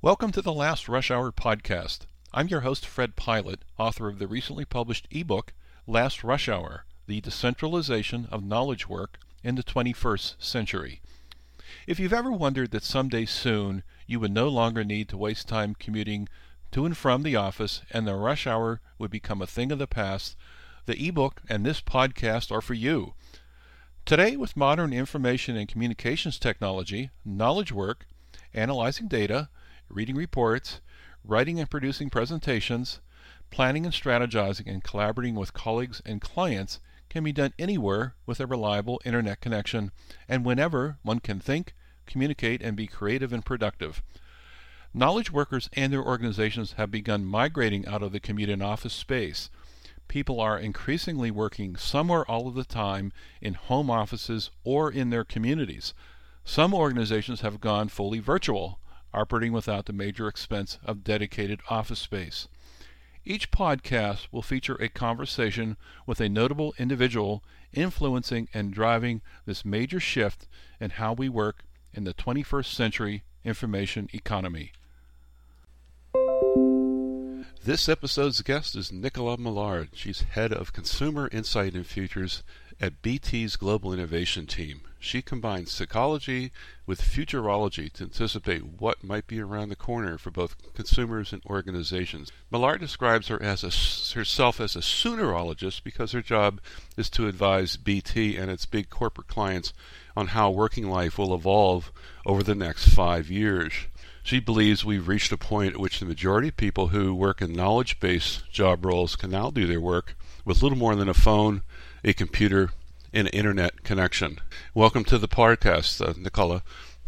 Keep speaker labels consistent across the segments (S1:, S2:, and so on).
S1: Welcome to the Last Rush Hour podcast. I'm your host, Fred Pilot, author of the recently published ebook, Last Rush Hour, The Decentralization of Knowledge Work in the 21st Century. If you've ever wondered that someday soon you would no longer need to waste time commuting to and from the office and the rush hour would become a thing of the past, the ebook and this podcast are for you. Today, with modern information and communications technology, knowledge work, analyzing data, reading reports, writing and producing presentations, planning and strategizing and collaborating with colleagues and clients can be done anywhere with a reliable internet connection and whenever one can think, communicate, and be creative and productive. Knowledge workers and their organizations have begun migrating out of the commute and office space. People are increasingly working somewhere all of the time in home offices or in their communities. Some organizations have gone fully virtual, operating without the major expense of dedicated office space. Each podcast will feature a conversation with a notable individual influencing and driving this major shift in how we work in the 21st century information economy. This episode's guest is Nicola Millard. She's head of Consumer Insight and Futures at BT's Global Innovation Team. She combines psychology with futurology to anticipate what might be around the corner for both consumers and organizations. Millard describes herself as a soonerologist because her job is to advise BT and its big corporate clients on how working life will evolve over the next 5 years. She believes we've reached a point at which the majority of people who work in knowledge-based job roles can now do their work with little more than a phone, a computer, and an internet connection. Welcome to the podcast, Nicola.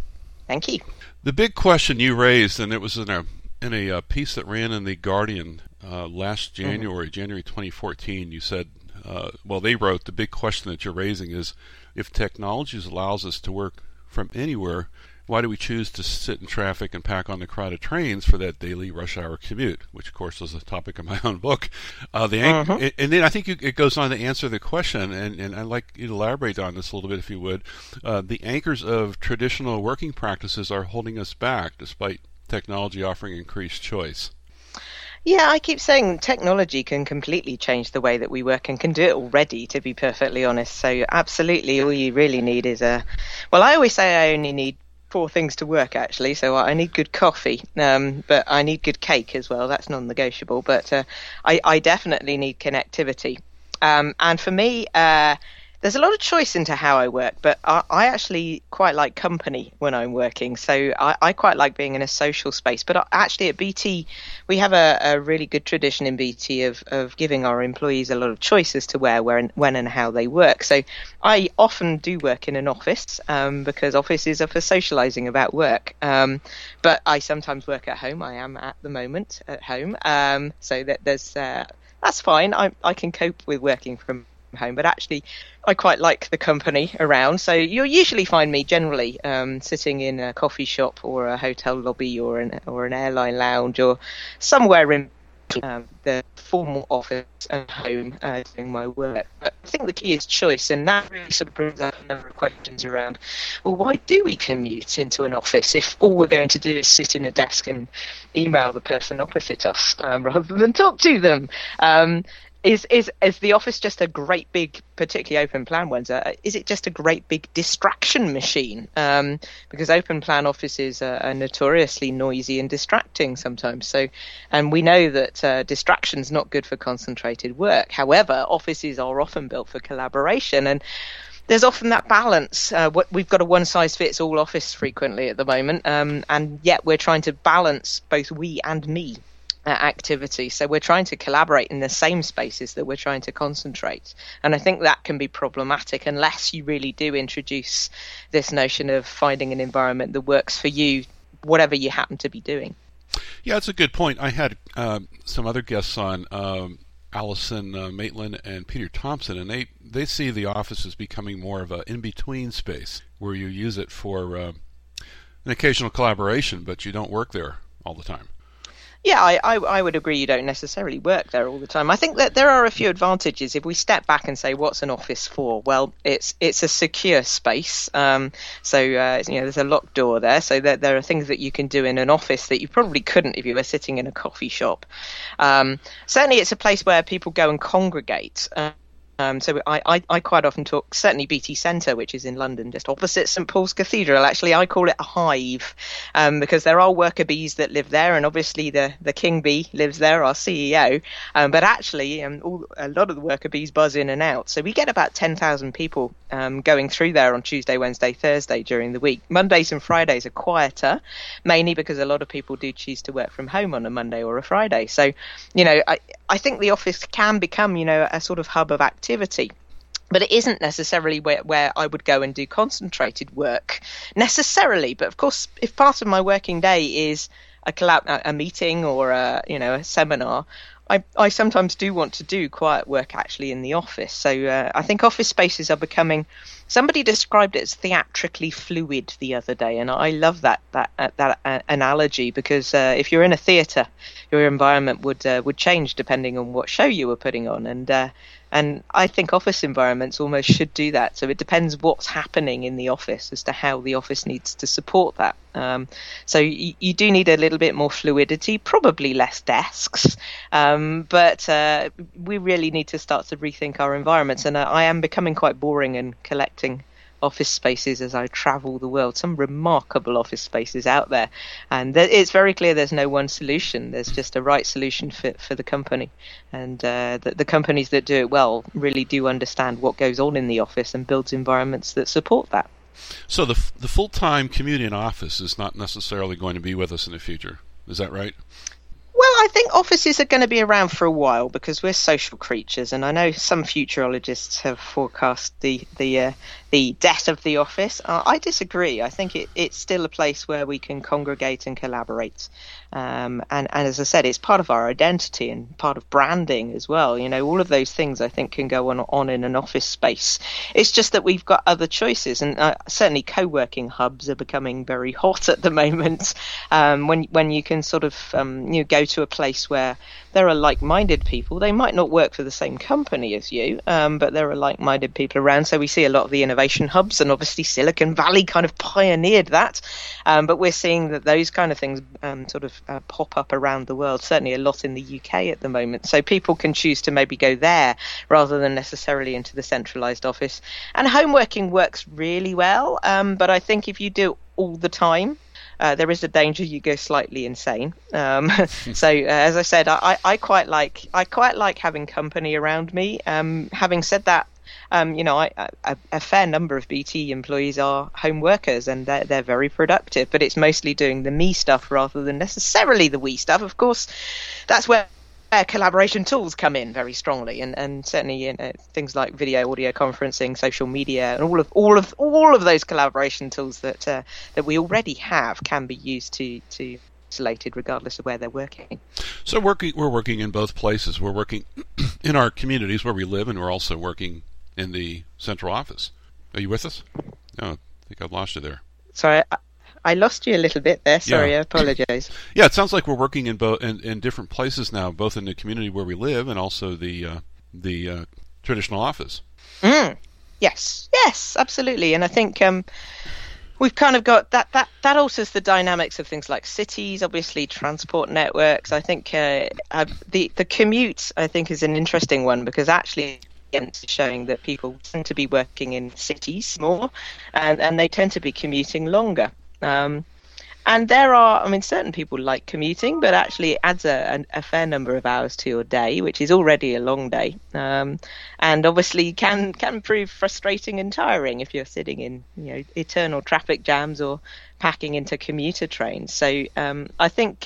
S2: Thank you.
S1: The big question you raised, and it was in a piece that ran in The Guardian last January, January 2014, you said, they wrote, the big question that you're raising is, if technology allows us to work from anywhere, why do we choose to sit in traffic and pack on the crowded trains for that daily rush hour commute, which, of course, is the topic of my own book. And then I think it goes on to answer the question, and I'd like you to elaborate on this a little bit, if you would. The anchors of traditional working practices are holding us back, despite technology offering increased choice.
S2: Yeah, I keep saying technology can completely change the way that we work and can do it already, to be perfectly honest. So absolutely, all you really need is I always say I only need 4 things to work, actually. So I need good coffee, but I need good cake as well. That's non-negotiable. But I definitely need connectivity. And for me, there's a lot of choice into how I work, but I actually quite like company when I'm working. So I quite like being in a social space. But actually at BT, we have a really good tradition in BT of giving our employees a lot of choice as to where, when and how they work. So I often do work in an office because offices are for socializing about work. But I sometimes work at home. I am at the moment at home. So that that's fine. I can cope with working from home, but actually I quite like the company around. So you'll usually find me generally sitting in a coffee shop or a hotel lobby or an airline lounge or somewhere in the formal office and home doing my work. But I think the key is choice, and that really sort of brings up a number of questions around, well, why do we commute into an office if all we're going to do is sit in a desk and email the person opposite us rather than talk to them? Is the office just a great big, particularly open plan ones, is it just a great big distraction machine? Because open plan offices are notoriously noisy and distracting sometimes. So, and we know that distraction's not good for concentrated work. However, offices are often built for collaboration, and there's often that balance. We've got a one-size-fits-all office frequently at the moment, and yet we're trying to balance both we and me activity. So we're trying to collaborate in the same spaces that we're trying to concentrate. And I think that can be problematic unless you really do introduce this notion of finding an environment that works for you, whatever you happen to be doing.
S1: Yeah, that's a good point. I had some other guests on, Allison Maitland and Peter Thompson, and they see the office as becoming more of an in-between space where you use it for an occasional collaboration, but you don't work there all the time.
S2: Yeah, I would agree you don't necessarily work there all the time. I think that there are a few advantages if we step back and say, what's an office for? Well, it's a secure space. There's a locked door there. So there are things that you can do in an office that you probably couldn't if you were sitting in a coffee shop. Certainly it's a place where people go and congregate. So I quite often talk, certainly BT Centre, which is in London, just opposite St Paul's Cathedral. Actually, I call it a hive because there are worker bees that live there, and obviously the king bee lives there, our CEO. But actually, a lot of the worker bees buzz in and out. So we get about 10,000 people going through there on Tuesday, Wednesday, Thursday during the week. Mondays and Fridays are quieter, mainly because a lot of people do choose to work from home on a Monday or a Friday. So, I think the office can become, a sort of hub of activity. But it isn't necessarily where I would go and do concentrated work necessarily. But of course, if part of my working day is a meeting or a seminar, I sometimes do want to do quiet work actually in the office. So I think office spaces are becoming. Somebody described it as theatrically fluid the other day, and I love that analogy because if you're in a theatre, your environment would change depending on what show you were putting on, and I think office environments almost should do that. So it depends what's happening in the office as to how the office needs to support that. So you do need a little bit more fluidity, probably less desks, but we really need to start to rethink our environments. And I am becoming quite boring and collecting office spaces as I travel the world. Some remarkable office spaces out there, and it's very clear there's no one solution. There's just a right solution for the company, and the companies that do it well really do understand what goes on in the office and builds environments that support that.
S1: So the full-time commute in office is not necessarily going to be with us in the future. Is that right?
S2: Well, I think offices are going to be around for a while because we're social creatures, and I know some futurologists have forecast the death of the office. I disagree. I think it's still a place where we can congregate and collaborate. And as I said, it's part of our identity and part of branding as well. All of those things I think can go on in an office space. It's just that we've got other choices, and certainly co-working hubs are becoming very hot at the moment. When you can sort of go to a place where there are like-minded people. They might not work for the same company as you, but there are like-minded people around. So we see a lot of the innovation hubs, and obviously Silicon Valley kind of pioneered that. But we're seeing that those kind of things pop up around the world, certainly a lot in the UK at the moment. So people can choose to maybe go there rather than necessarily into the centralised office. And home working works really well, but I think if you do it all the time, there is a danger you go slightly insane. So as I said, I quite like having company around me. Having said that, a fair number of BT employees are home workers, and they're very productive. But it's mostly doing the me stuff rather than necessarily the we stuff. Of course, that's where collaboration tools come in very strongly, and certainly things like video, audio conferencing, social media, and all of those collaboration tools that we already have can be used to isolated regardless of where they're working.
S1: So we're working in both places. We're working in our communities where we live, and we're also working in the central office. Are you with us? No, I think I've lost you there.
S2: Sorry, I lost you a little bit there. Sorry,
S1: Yeah.
S2: I apologize.
S1: Yeah, it sounds like we're working in different places now, both in the community where we live and also the traditional office.
S2: Yes, absolutely. And I think we've kind of got that alters the dynamics of things like cities, obviously transport networks. I think the commute, I think, is an interesting one because actually it's showing that people tend to be working in cities more, and they tend to be commuting longer. And there are, certain people like commuting, but actually it adds a fair number of hours to your day, which is already a long day. And obviously can prove frustrating and tiring if you're sitting in, eternal traffic jams or packing into commuter trains. So I think,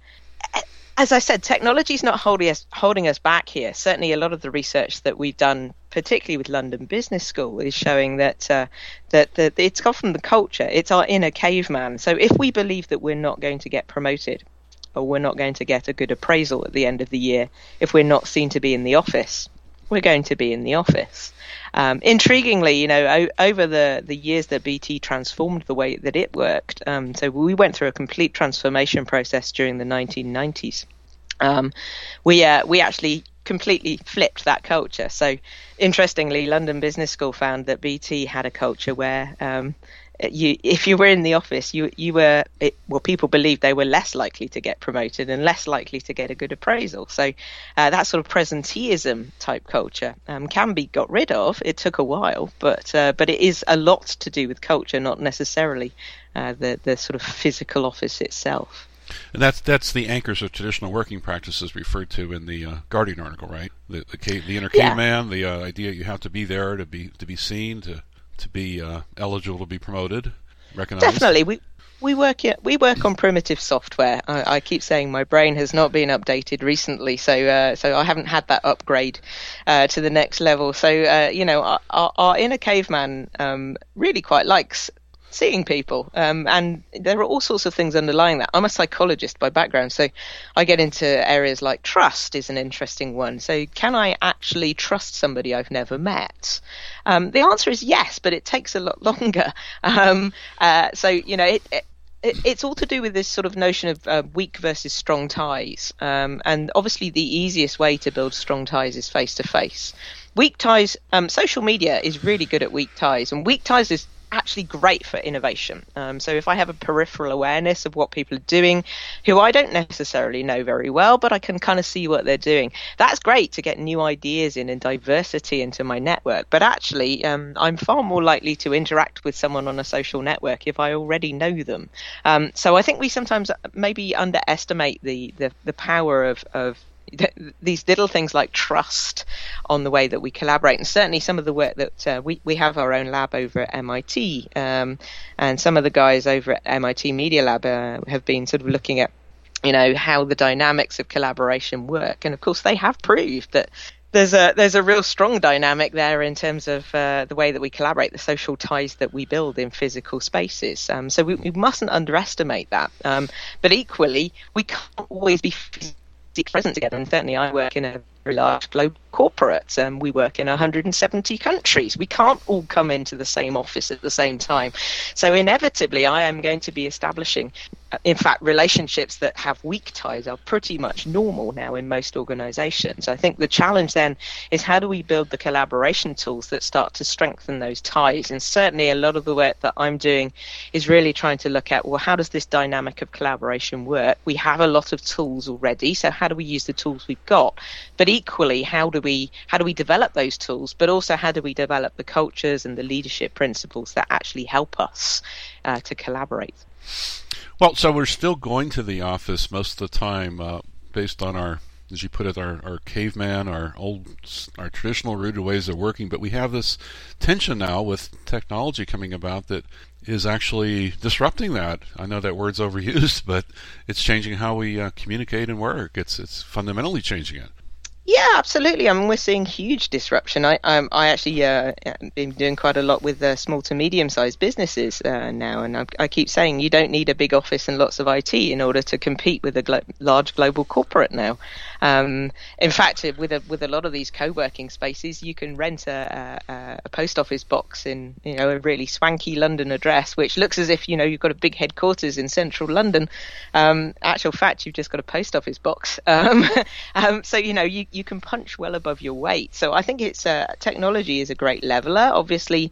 S2: as I said, technology is not holding us back here. Certainly a lot of the research that we've done, particularly with London Business School, is showing that it's got from the culture. It's our inner caveman. So if we believe that we're not going to get promoted or we're not going to get a good appraisal at the end of the year if we're not seen to be in the office, we're going to be in the office. Intriguingly, over the years that BT transformed the way that it worked, so we went through a complete transformation process during the 1990s. We actually completely flipped that culture. So interestingly, London Business School found that BT had a culture where if you were in the office, people believed they were less likely to get promoted and less likely to get a good appraisal. So that sort of presenteeism type culture can be got rid of. It took a while, but it is a lot to do with culture, not necessarily the sort of physical office itself.
S1: And that's the anchors of traditional working practices referred to in the Guardian article, right? The inner caveman, the idea you have to be there to be seen, to be eligible to be promoted, recognized.
S2: Definitely, we work on primitive software. I keep saying my brain has not been updated recently, so I haven't had that upgrade to the next level. So our inner caveman really quite likes seeing people, and there are all sorts of things underlying that. I'm a psychologist by background, so I get into areas like trust is an interesting one. So can I actually trust somebody I've never met? The answer is yes, but it takes a lot longer. It's all to do with this sort of notion of weak versus strong ties, and obviously the easiest way to build strong ties is face to face. Weak ties, social media is really good at weak ties, and weak ties is actually great for innovation. So if I have a peripheral awareness of what people are doing, who I don't necessarily know very well, but I can kind of see what they're doing, that's great to get new ideas in and diversity into my network. But actually, I'm far more likely to interact with someone on a social network if I already know them. So I think we sometimes maybe underestimate the power of these little things like trust on the way that we collaborate. And certainly some of the work that we have our own lab over at MIT, and some of the guys over at MIT Media Lab have been sort of looking at how the dynamics of collaboration work. And of course they have proved that there's a real strong dynamic there in terms of the way that we collaborate, the social ties that we build in physical spaces. So we mustn't underestimate that. But equally, we can't always be present together, and certainly I work in a very large global corporate, and we work in 170 countries. We can't all come into the same office at the same time, so inevitably I am going to be establishing, in fact, relationships that have weak ties are pretty much normal now in most organizations. I think the challenge then is how do we build the collaboration tools that start to strengthen those ties? And certainly a lot of the work that I'm doing is really trying to look at, well, how does this dynamic of collaboration work? We have a lot of tools already, so how do we use the tools we've got? But equally, how do we develop those tools, but also how do we develop the cultures and the leadership principles that actually help us to collaborate?
S1: Well, so we're still going to the office most of the time, based on our, as you put it, our caveman, our traditional rooted ways of working. But we have this tension now with technology coming about that is actually disrupting that. I know that word's overused, but it's changing how we communicate and work. It's fundamentally changing it.
S2: Yeah, absolutely. I mean, we're seeing huge disruption. I actually been doing quite a lot with small to medium-sized businesses now, and I keep saying you don't need a big office and lots of IT in order to compete with a large global corporate now. In fact, with a lot of these co-working spaces, you can rent a post office box in a really swanky London address, which looks as if you've got a big headquarters in central London. Actual fact, you've just got a post office box. So you can punch well above your weight. So I think technology is a great leveler. Obviously,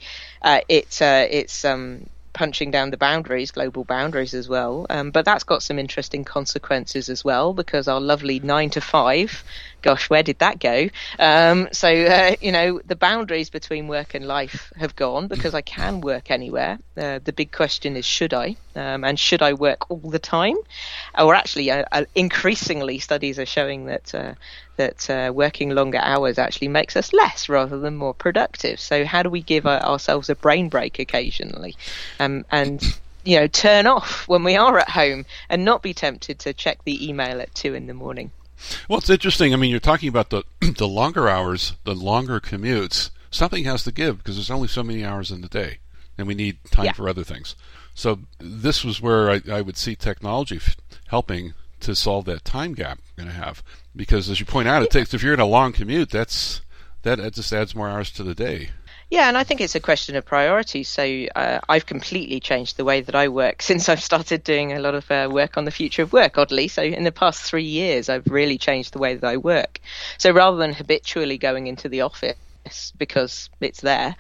S2: it's punching down the boundaries, global boundaries as well. But that's got some interesting consequences as well, because our lovely 9 to 5, gosh, where did that go? The boundaries between work and life have gone because I can work anywhere. The big question is, should I? And should I work all the time? Or actually, increasingly, studies are showing that working longer hours actually makes us less rather than more productive. So how do we give ourselves a brain break occasionally, and turn off when we are at home and not be tempted to check the email at 2 a.m?
S1: Well, it's interesting. I mean, you're talking about the longer hours, the longer commutes. Something has to give because there's only so many hours in the day, and we need time for other things. So this was where I would see technology helping to solve that time gap we're going to have. Because as you point out, it takes, if you're in a long commute, that's that just adds more hours to the day.
S2: Yeah, and I think it's a question of priorities. So I've completely changed the way that I work since I've started doing a lot of work on the future of work, oddly. So in the past 3 years, I've really changed the way that I work. So rather than habitually going into the office because it's there,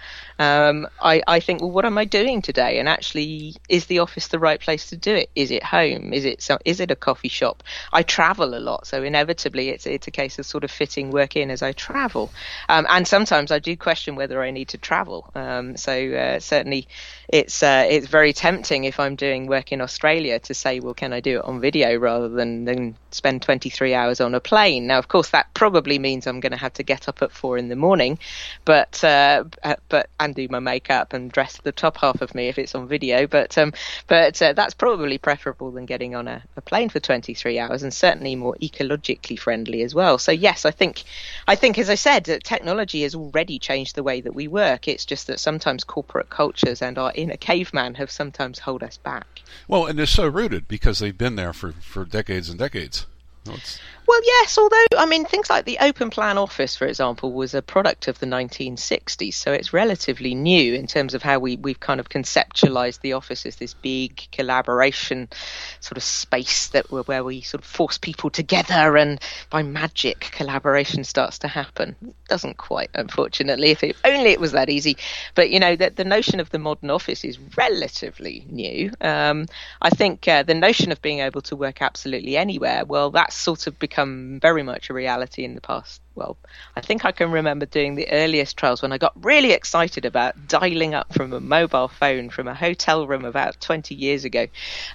S2: I think, well, what am I doing today? And actually, is the office the right place to do it? Is it home? Is it a coffee shop? I travel a lot, so inevitably it's a case of sort of fitting work in as I travel. And sometimes I do question whether I need to travel. So certainly it's very tempting if I'm doing work in Australia to say, well, can I do it on video rather than spend 23 hours on a plane? Now, of course, that probably means I'm going to have to get up at 4 a.m, but and do my makeup and dress the top half of me if it's on video. But that's probably preferable than getting on a plane for 23 hours, and certainly more ecologically friendly as well. So yes, I think as I said, that technology has already changed the way that we work. It's just that sometimes corporate cultures and our inner caveman have sometimes held us back.
S1: Well, and they're so rooted because they've been there for decades and decades.
S2: Well, yes, although, I mean, things like the open plan office, for example, was a product of the 1960s, so it's relatively new in terms of how we've kind of conceptualized the office as this big collaboration sort of space where we sort of force people together, and by magic, collaboration starts to happen. It doesn't quite, unfortunately, if only it was that easy. But, you know, the notion of the modern office is relatively new. I think the notion of being able to work absolutely anywhere, well, that's sort of become very much a reality in the past. Well, I think I can remember doing the earliest trials when I got really excited about dialing up from a mobile phone from a hotel room about 20 years ago,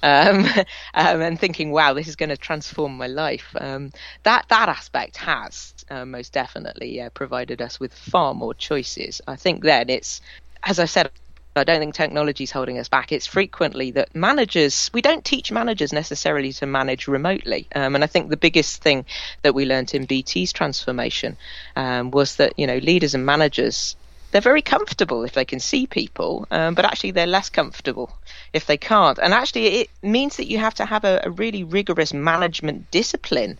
S2: and thinking, wow, this is going to transform my life. That aspect has most definitely provided us with far more choices. I think then it's, as I said, I don't think technology is holding us back. It's frequently that we don't teach managers necessarily to manage remotely. And I think the biggest thing that we learned in BT's transformation was that, you know, leaders and managers, they're very comfortable if they can see people, but actually they're less comfortable if they can't. And actually it means that you have to have a really rigorous management discipline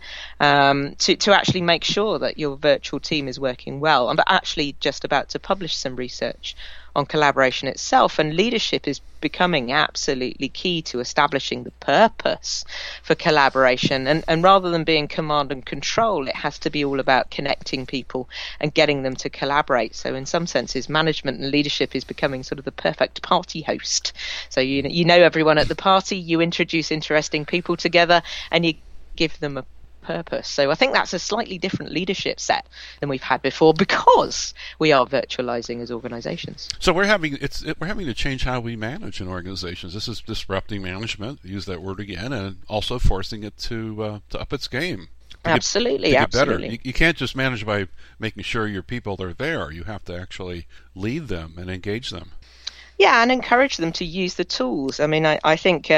S2: to actually make sure that your virtual team is working well. I'm actually just about to publish some research on collaboration itself, and leadership is becoming absolutely key to establishing the purpose for collaboration. And rather than being command and control, it has to be all about connecting people and getting them to collaborate. So in some senses, management and leadership is becoming sort of the perfect party host. So you know everyone at the party, you introduce interesting people together, and you give them a purpose. So I think that's a slightly different leadership set than we've had before, because we are virtualizing as organizations.
S1: So we're having to change how we manage in organizations. This is disrupting management, use that word again, and also forcing it to up its game.
S2: Absolutely,
S1: to get
S2: absolutely.
S1: Better. You can't just manage by making sure your people are there. You have to actually lead them and engage them.
S2: Yeah, and encourage them to use the tools. I mean, I think,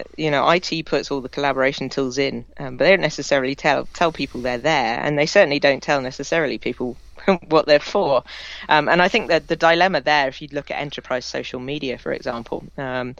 S2: IT puts all the collaboration tools in, but they don't necessarily tell people they're there, and they certainly don't tell necessarily people what they're for. And I think that the dilemma there, if you look at enterprise social media, for example, about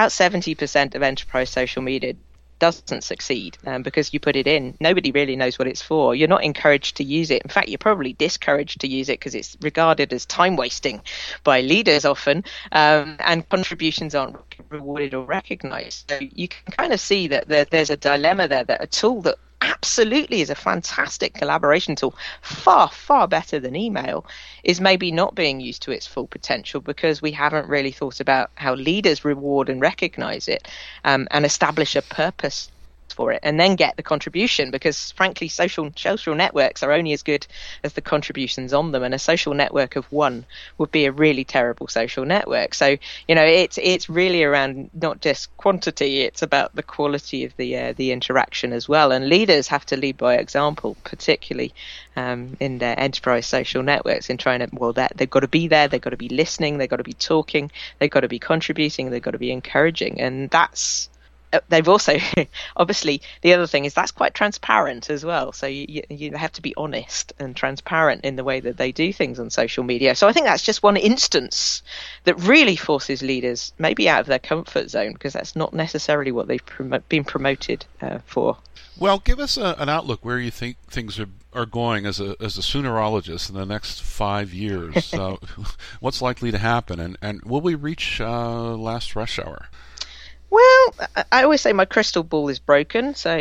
S2: 70% of enterprise social media doesn't succeed because you put it in, nobody really knows what it's for. You're not encouraged to use it. In fact, you're probably discouraged to use it because it's regarded as time wasting by leaders often, and contributions aren't rewarded or recognized. So you can kind of see that there's a dilemma there, that a tool that absolutely is a fantastic collaboration tool, far, far better than email, is maybe not being used to its full potential because we haven't really thought about how leaders reward and recognize it, and establish a purpose for it, and then get the contribution, because frankly social networks are only as good as the contributions on them, and a social network of one would be a really terrible social network. So it's really around not just quantity, it's about the quality of the interaction as well, and leaders have to lead by example, particularly in their enterprise social networks, in trying to, they've got to be there, they've got to be listening, they've got to be talking, they've got to be contributing, they've got to be encouraging. And they've also, obviously, the other thing is that's quite transparent as well. So you have to be honest and transparent in the way that they do things on social media. So I think that's just one instance that really forces leaders maybe out of their comfort zone, because that's not necessarily what they've been promoted for.
S1: Well, give us an outlook where you think things are going as a soonerologist in the next 5 years? What's likely to happen, and will we reach last rush hour?
S2: Well, I always say my crystal ball is broken, so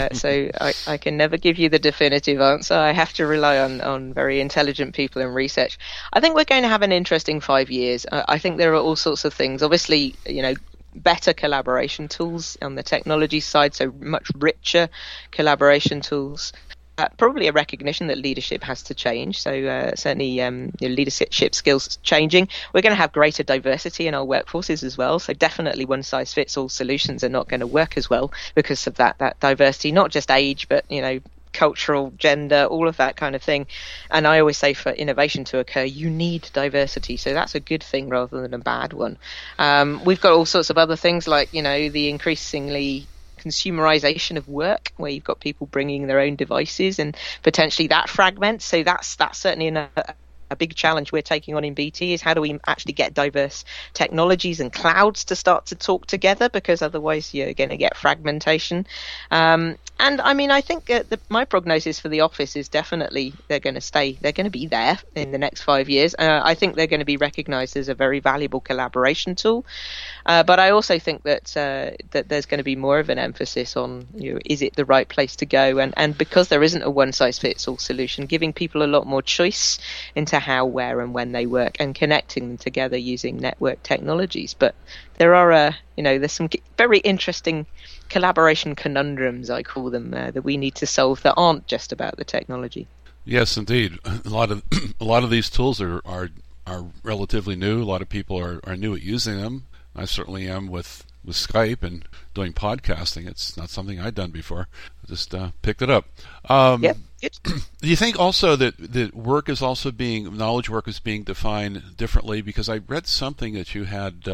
S2: I can never give you the definitive answer. I have to rely on very intelligent people and research. I think we're going to have an interesting 5 years. I think there are all sorts of things. Obviously, better collaboration tools on the technology side, so much richer collaboration tools. Probably a recognition that leadership has to change. So certainly leadership skills changing. We're going to have greater diversity in our workforces as well. So definitely one size fits all solutions are not going to work as well because of that diversity, not just age, but cultural, gender, all of that kind of thing. And I always say for innovation to occur, you need diversity. So that's a good thing rather than a bad one. We've got all sorts of other things like, the increasingly consumerization of work, where you've got people bringing their own devices and potentially that fragments. So that's certainly a big challenge we're taking on in BT, is how do we actually get diverse technologies and clouds to start to talk together, because otherwise you're going to get fragmentation. And I mean, I think my prognosis for the office is definitely they're going to be there in the next 5 years. I think they're going to be recognized as a very valuable collaboration tool. But I also think that there's going to be more of an emphasis on, is it the right place to go? And because there isn't a one size fits all solution, giving people a lot more choice into how, where, and when they work, and connecting them together using network technologies. But there are, there's some very interesting collaboration conundrums, I call them, that we need to solve that aren't just about the technology.
S1: Yes, indeed. A lot of these tools are relatively new. A lot of people are new at using them. I certainly am with Skype and doing podcasting. It's not something I'd done before. I just picked it up.
S2: Yep.
S1: Do you think also that work is also knowledge work is being defined differently? Because I read something that you had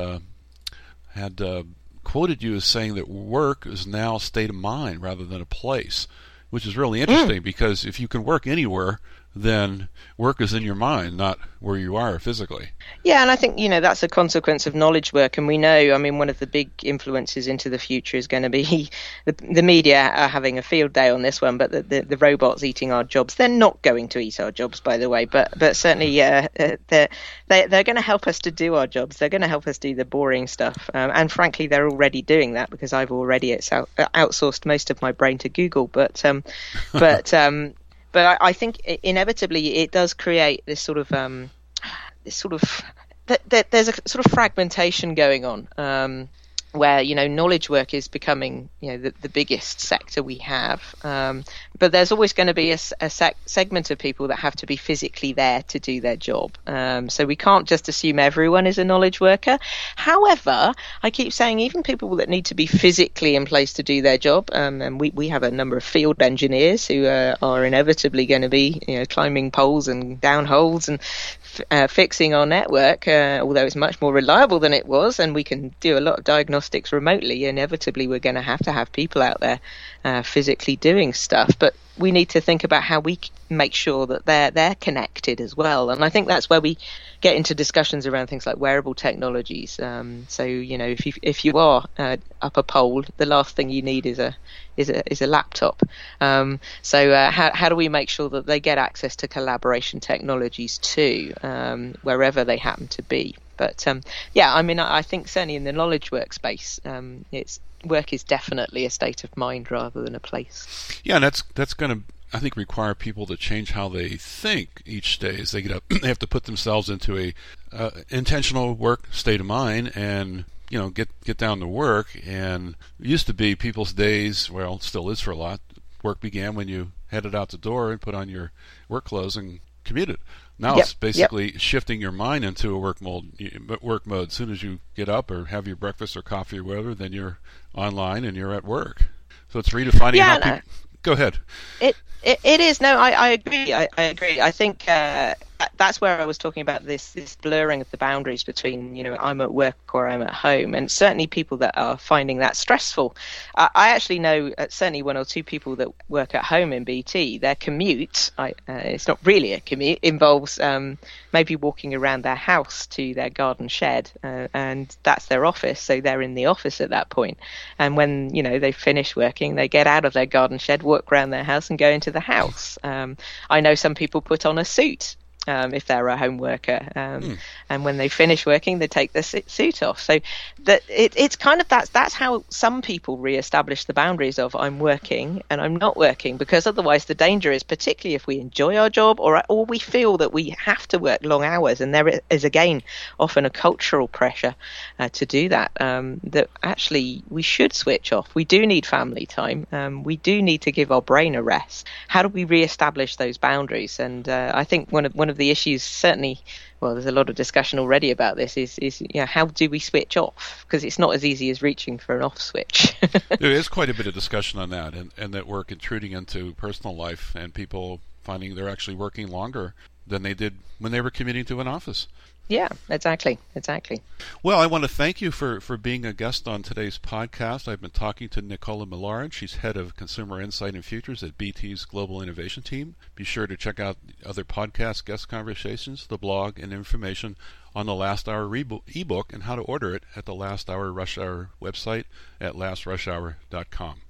S1: quoted you as saying that work is now a state of mind rather than a place, which is really interesting because if you can work anywhere, then work is in your mind, not where you are physically.
S2: Yeah, and I think, that's a consequence of knowledge work. And we know, one of the big influences into the future is going to be the media are having a field day on this one, but the robots eating our jobs. They're not going to eat our jobs, by the way, but certainly they're going to help us to do our jobs. They're going to help us do the boring stuff. And frankly, they're already doing that because I've already outsourced most of my brain to Google. But I think inevitably it does create this sort of there's a sort of fragmentation going on, where knowledge work is becoming the biggest sector we have, but there's always going to be a segment of people that have to be physically there to do their job. So we can't just assume everyone is a knowledge worker. However, I keep saying even people that need to be physically in place to do their job, and we have a number of field engineers who are inevitably going to be climbing poles and down holes and fixing our network, although it's much more reliable than it was, and we can do a lot of diagnostics remotely. Inevitably, we're going to have people out there physically doing stuff, but we need to think about how we make sure that they're connected as well. And I think that's where we get into discussions around things like wearable technologies. So if you are up a pole, the last thing you need is a laptop. So how do we make sure that they get access to collaboration technologies too, wherever they happen to be? But I think certainly in the knowledge workspace, work is definitely a state of mind rather than a place.
S1: Yeah, and that's going to, I think, require people to change how they think each day as they get up. They have to put themselves into a intentional work state of mind and get down to work. And it used to be people's days, well, it still is for a lot. Work began when you headed out the door and put on your work clothes and commuted. Now it's basically shifting your mind into a work mode. As soon as you get up or have your breakfast or coffee or whatever, then you're online and you're at work. So it's redefining how people... Go ahead.
S2: It is. No, I agree. I agree. I think that's where I was talking about this blurring of the boundaries between, I'm at work or I'm at home, and certainly people that are finding that stressful. I actually know certainly one or two people that work at home in BT. Their commute, it's not really a commute, involves maybe walking around their house to their garden shed, and that's their office. So they're in the office at that point. And when they finish working, they get out of their garden shed, walk around their house, and go into the house. I know some people put on a suit. If they're a home worker, and when they finish working, they take the suit off. So that it's kind of that's how some people re-establish the boundaries of I'm working and I'm not working, because otherwise the danger is, particularly if we enjoy our job or we feel that we have to work long hours, and there is again often a cultural pressure to do that. That actually we should switch off. We do need family time. We do need to give our brain a rest. How do we re-establish those boundaries? And I think one of the issues, certainly, well, there's a lot of discussion already about this, is how do we switch off? Because it's not as easy as reaching for an off switch.
S1: There is quite a bit of discussion on that, and that work intruding into personal life, and people finding they're actually working longer than they did when they were commuting to an office.
S2: Yeah, exactly.
S1: Well, I want to thank you for being a guest on today's podcast. I've been talking to Nicola Millard. She's head of Consumer Insight and Futures at BT's Global Innovation Team. Be sure to check out other podcast guest conversations, the blog, and information on the Last Hour ebook and how to order it at the Last Hour Rush Hour website at lastrushhour.com.